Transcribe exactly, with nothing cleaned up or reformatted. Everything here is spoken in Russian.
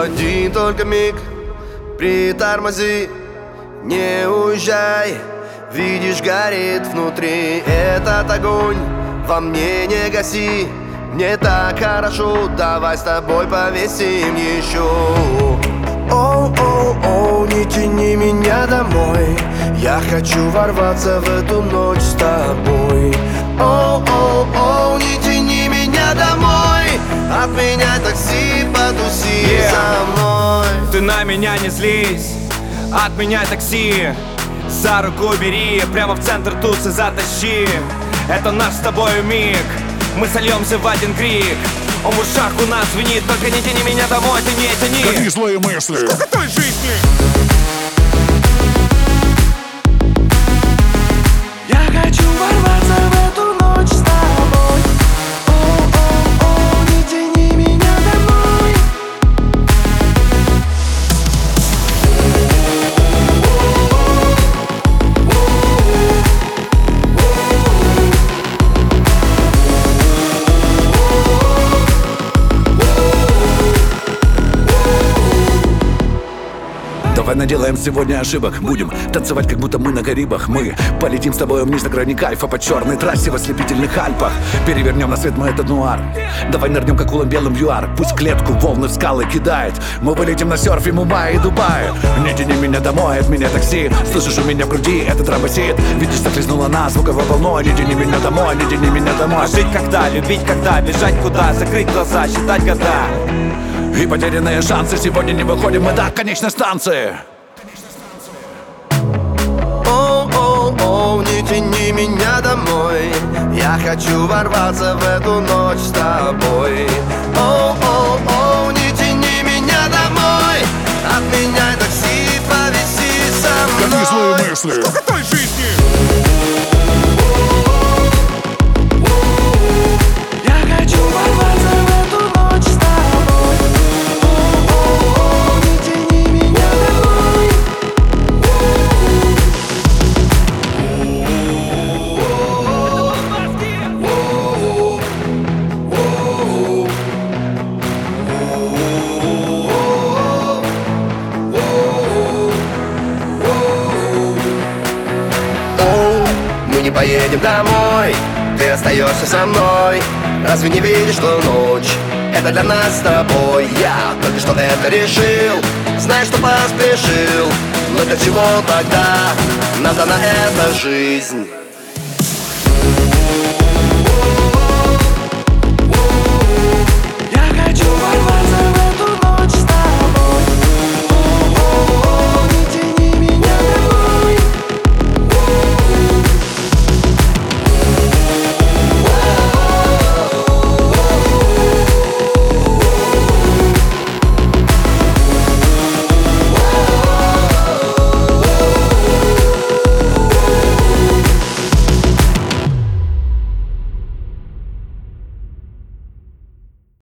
один только миг, притормози, не уезжай. Видишь, горит внутри этот огонь, во мне не гаси. Мне так хорошо, давай с тобой повесим еще. Оу-оу-оу, не тяни меня домой, я хочу ворваться в эту ночь с тобой. Оу-оу-оу, не тяни меня домой, отменяй такси, потуси yeah. со мной. Ты на меня не злись, отменяй такси, за руку бери, прямо в центр тусы затащи. Это наш с тобой миг, мы сольемся в один крик. О, в ушах у нас звенит, только не тяни меня домой, ты не тяни. Какие злые мысли? Сколько той жизни? Я хочу ворваться в эту ночь с тобой. О-о-о, не тяни меня домой. Давай наделаем сегодня ошибок. Будем танцевать, как будто мы на Карибах. Мы полетим с тобой вниз на грани кайфа, по черной трассе в ослепительных Альпах. Перевернем на свет мы этот нуар. Давай нырнем, как улом белым в ЮАР. Пусть клетку волны в скалы кидает. Мы вылетим на серфе Мумбаи и Дубае. Не тяни меня домой, от меня такси. Слышишь, у меня в груди этот ромбосит. Видишь, захлестнула нас звуковой волной. Не тяни меня домой, не тяни меня домой. А жить когда, любить когда, бежать куда, закрыть глаза, считать года. И потерянные шансы, сегодня не выходим мы до конечной станции. Оу-оу-оу, не тяни меня домой, я хочу ворваться в эту ночь с тобой. Оу-оу-оу, не тяни меня домой, отменяй такси, повеси со мной. Какие злые мысли? Сколько той жизни? Я хочу ворваться в эту ночь с тобой. О-о-о, не тяни меня домой. Мы не поедем домой, ты остаешься со мной. Разве не видишь, что ночь это для нас с тобой? Я только что это решил, знаешь, что поспешил. Но для чего тогда нам дана эта жизнь?